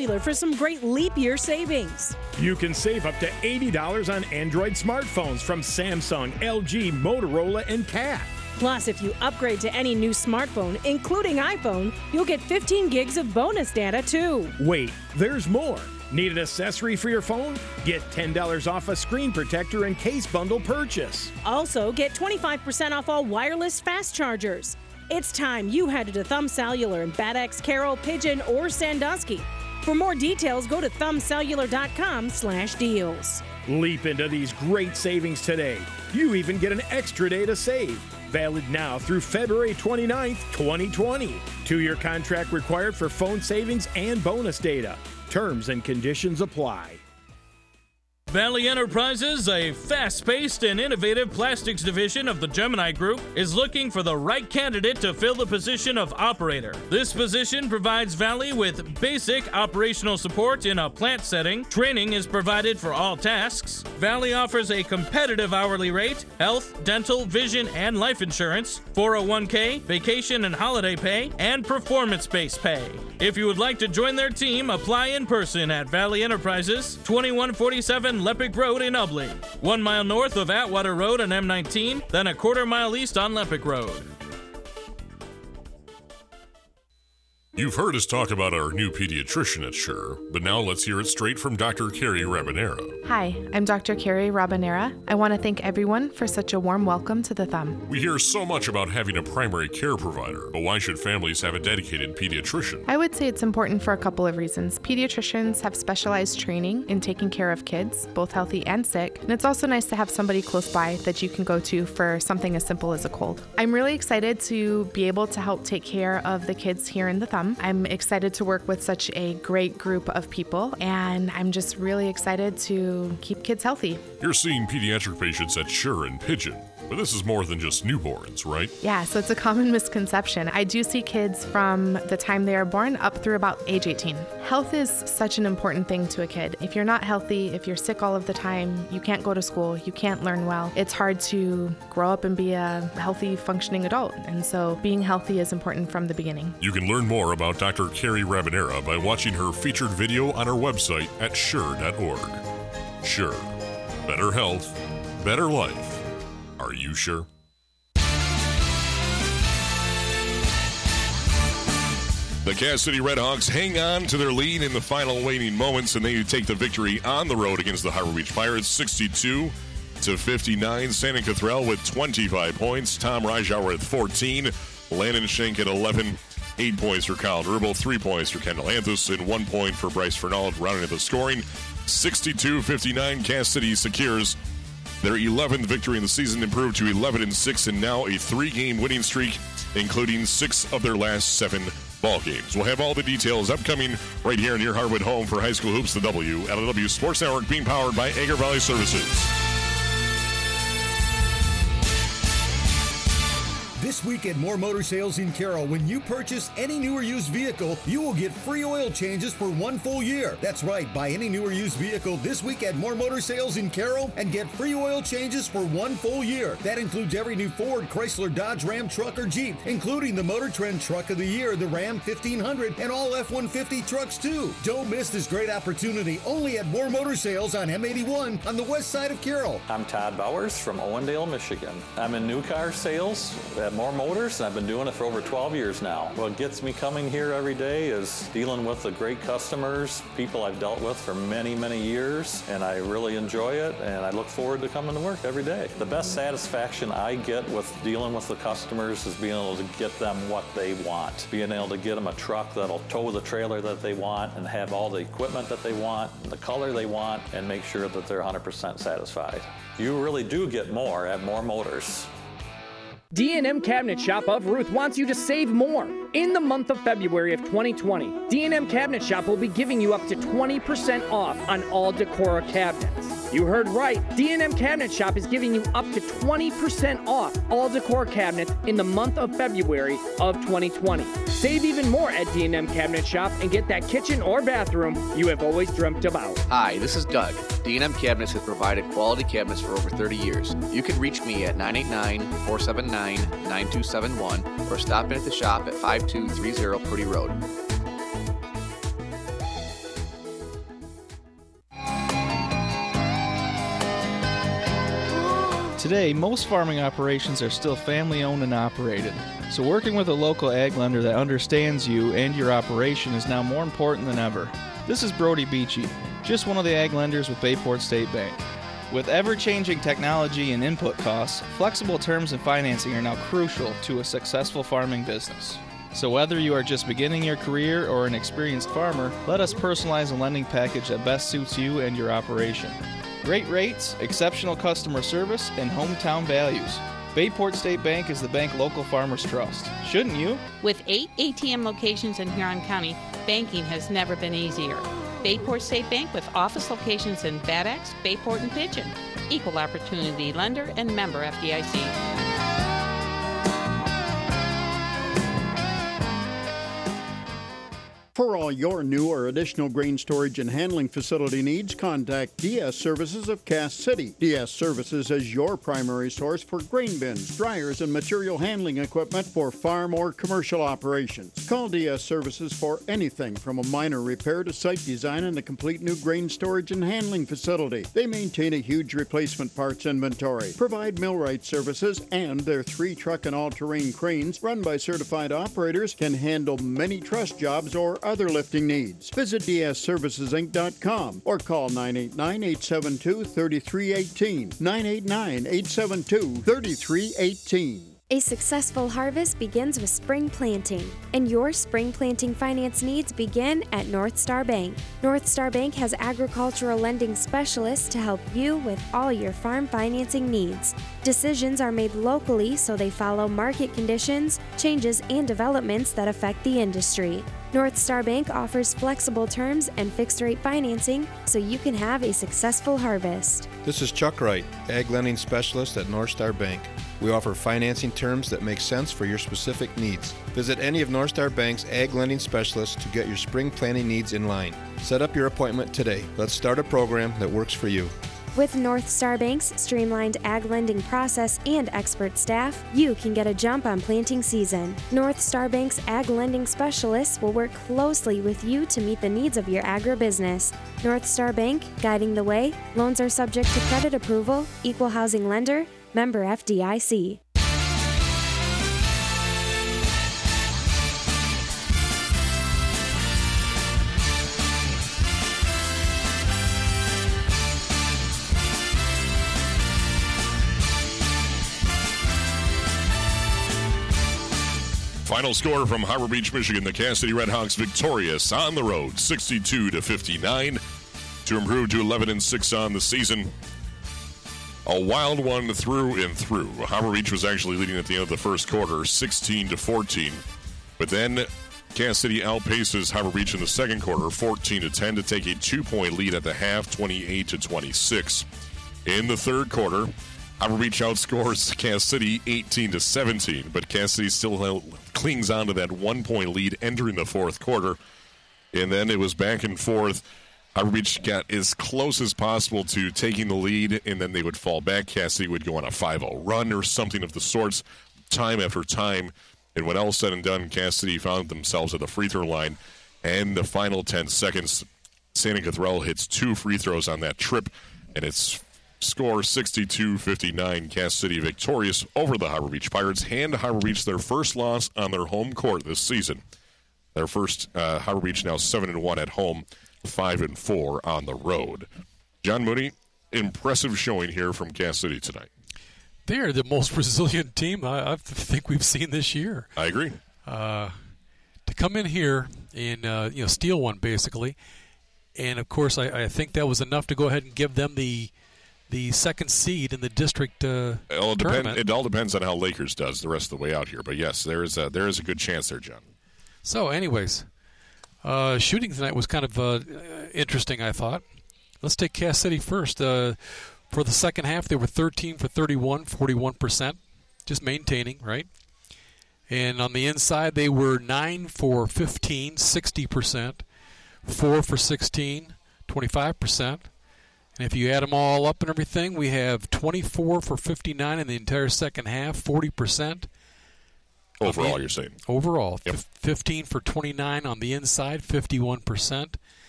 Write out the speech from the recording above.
Cellular for some great leap year savings. You can save up to $80 on Android smartphones from Samsung, LG, Motorola, and CAT. Plus, if you upgrade to any new smartphone, including iPhone, you'll get 15 gigs of bonus data too. Wait, there's more. Need an accessory for your phone? Get $10 off a screen protector and case bundle purchase. Also, get 25% off all wireless fast chargers. It's time you headed to Thumb Cellular in Bad Axe, Carroll, Pigeon, or Sandusky. For more details, go to thumbcellular.com/deals. Leap into these great savings today. You even get an extra day to save. Valid now through February 29th, 2020. 2-year contract required for phone savings and bonus data. Terms and conditions apply. Valley Enterprises, a fast-paced and innovative plastics division of the Gemini Group, is looking for the right candidate to fill the position of operator. This position provides Valley with basic operational support in a plant setting. Training is provided for all tasks. Valley offers a competitive hourly rate, health, dental, vision, and life insurance, 401k, vacation and holiday pay, and performance-based pay. If you would like to join their team, apply in person at Valley Enterprises, 2147 Lepic Road in Ubley, 1 mile north of Atwater Road on M19, then a quarter mile east on Lepic Road. You've heard us talk about our new pediatrician at Sure, but now let's hear it straight from Dr. Carrie Rabanera. Hi, I'm Dr. Carrie Rabanera. I want to thank everyone for such a warm welcome to the Thumb. We hear so much about having a primary care provider, but why should families have a dedicated pediatrician? I would say it's important for a couple of reasons. Pediatricians have specialized training in taking care of kids, both healthy and sick, and it's also nice to have somebody close by that you can go to for something as simple as a cold. I'm really excited to be able to help take care of the kids here in the Thumb. I'm excited to work with such a great group of people, and I'm just really excited to keep kids healthy. You're seeing pediatric patients at Sure and Pigeon, but this is more than just newborns, right? Yeah, so it's a common misconception. I do see kids from the time they are born up through about age 18. Health is such an important thing to a kid. If you're not healthy, if you're sick all of the time, you can't go to school, you can't learn well. It's hard to grow up and be a healthy, functioning adult. And so being healthy is important from the beginning. You can learn more about Dr. Carrie Rabanera by watching her featured video on our website at sure.org. Sure. Better health, better life. Are you sure? The Cass City Redhawks hang on to their lead in the final waning moments, and they take the victory on the road against the Harbor Beach Pirates, 62-59. Shannon Cothrell with 25 points. Tom Reijauer with 14. Landon Schenk at 11. 8 points for Kyle Dribble. 3 points for Kendall Anthus, and 1 point for Bryce Fernald, rounding up the scoring. 62-59. Cass City secures their 11th victory in the season, improved to 11-6, and now a 3-game winning streak, including 6 of their last 7 ball games. We'll have all the details upcoming right here near Harwood, home for high school hoops. The WLW Sports Network, being powered by Agri Valley Services. This week at More Motor Sales in Carroll, when you purchase any new or used vehicle, you will get free oil changes for 1 full year. That's right, buy any new or used vehicle this week at More Motor Sales in Carroll and get free oil changes for 1 full year. That includes every new Ford, Chrysler, Dodge, Ram truck or Jeep, including the Motor Trend Truck of the Year, the Ram 1500, and all F-150 trucks too. Don't miss this great opportunity, only at More Motor Sales on M81 on the west side of Carroll. I'm Todd Bowers from Owendale, Michigan. I'm in new car sales at More Motors, and I've been doing it for over 12 years now. What gets me coming here every day is dealing with the great customers, people I've dealt with for many, many years, and I really enjoy it, and I look forward to coming to work every day. The best satisfaction I get with dealing with the customers is being able to get them what they want, being able to get them a truck that'll tow the trailer that they want and have all the equipment that they want, and the color they want, and make sure that they're 100% satisfied. You really do get more at More Motors. D&M Cabinet Shop of Ruth wants you to save more. In the month of February of 2020, D&M Cabinet Shop will be giving you up to 20% off on all Decora cabinets. You heard right. D&M Cabinet Shop is giving you up to 20% off all Decora cabinets in the month of February of 2020. Save even more at D&M Cabinet Shop and get that kitchen or bathroom you have always dreamt about. Hi, this is Doug. D&M Cabinets has provided quality cabinets for over 30 years. You can reach me at 989-479-9271 or stop in at the shop at 5230 Purdy Road. Today, most farming operations are still family-owned and operated, so working with a local ag lender that understands you and your operation is now more important than ever. This is Brody Beachy, just one of the ag lenders with Bayport State Bank. With ever-changing technology and input costs, flexible terms and financing are now crucial to a successful farming business. So whether you are just beginning your career or an experienced farmer, let us personalize a lending package that best suits you and your operation. Great rates, exceptional customer service, and hometown values. Bayport State Bank is the bank local farmers trust. Shouldn't you? With 8 ATM locations in Huron County, banking has never been easier. Bayport State Bank with office locations in Bad Axe, Bayport, and Pigeon. Equal opportunity lender and member FDIC. For all your new or additional grain storage and handling facility needs, contact DS Services of Cass City. DS Services is your primary source for grain bins, dryers, and material handling equipment for farm or commercial operations. Call DS Services for anything from a minor repair to site design and a complete new grain storage and handling facility. They maintain a huge replacement parts inventory, provide millwright services, and their 3 truck and all-terrain cranes run by certified operators can handle many truss jobs or other lifting needs. Visit dsservicesinc.com or call 989-872-3318. 989-872-3318. A successful harvest begins with spring planting, and your spring planting finance needs begin at North Star Bank. North Star Bank has agricultural lending specialists to help you with all your farm financing needs. Decisions are made locally, so they follow market conditions, changes, and developments that affect the industry. North Star Bank offers flexible terms and fixed-rate financing so you can have a successful harvest. This is Chuck Wright, Ag Lending Specialist at North Star Bank. We offer financing terms that make sense for your specific needs. Visit any of North Star Bank's Ag Lending Specialists to get your spring planting needs in line. Set up your appointment today. Let's start a program that works for you. With North Star Bank's streamlined ag lending process and expert staff, you can get a jump on planting season. North Star Bank's ag lending specialists will work closely with you to meet the needs of your agribusiness. North Star Bank, guiding the way. Loans are subject to credit approval. Equal housing lender. Member FDIC. Final score from Harbor Beach, Michigan. The Cass City Redhawks victorious on the road, 62-59, to improve to 11-6 on the season. A wild one through and through. Harbor Beach was actually leading at the end of the first quarter, 16-14. But then Cass City outpaces Harbor Beach in the second quarter, 14-10, to take a 2-point lead at the half, 28-26. In the third quarter, Harbor Beach outscores Cass City 18-17, but Cass City still clings on to that 1-point lead entering the fourth quarter. And then it was back and forth. Harbor Beach got as close as possible to taking the lead, and then they would fall back. Cass City would go on a 5-0 run or something of the sorts, time after time. And when all said and done, Cass City found themselves at the free throw line. And the final 10 seconds, Santa Cathrall hits 2 free throws on that trip, and it's score 62-59. Cass City victorious over the Harbor Beach Pirates. Hand Harbor Beach their first loss on their home court this season. Their first, Harbor Beach now 7-1 at home, 5-4 on the road. John Mooney, impressive showing here from Cass City tonight. They are the most resilient team I think we've seen this year. I agree. To come in here and steal one basically, and of course I think that was enough to go ahead and give them the second seed in the district tournament. It all depends on how Lakers does the rest of the way out here. But yes, there is a good chance there, John. So, anyways, shooting tonight was kind of interesting, I thought. Let's take Cass City first. For the second half, they were 13 for 31, 41%, just maintaining, right? And on the inside, they were 9 for 15, 60%, 4 for 16, 25%. And if you add them all up and everything, we have 24 for 59 in the entire second half, 40%. Overall, you're saying? Overall. Yep. 15 for 29 on the inside, 51%.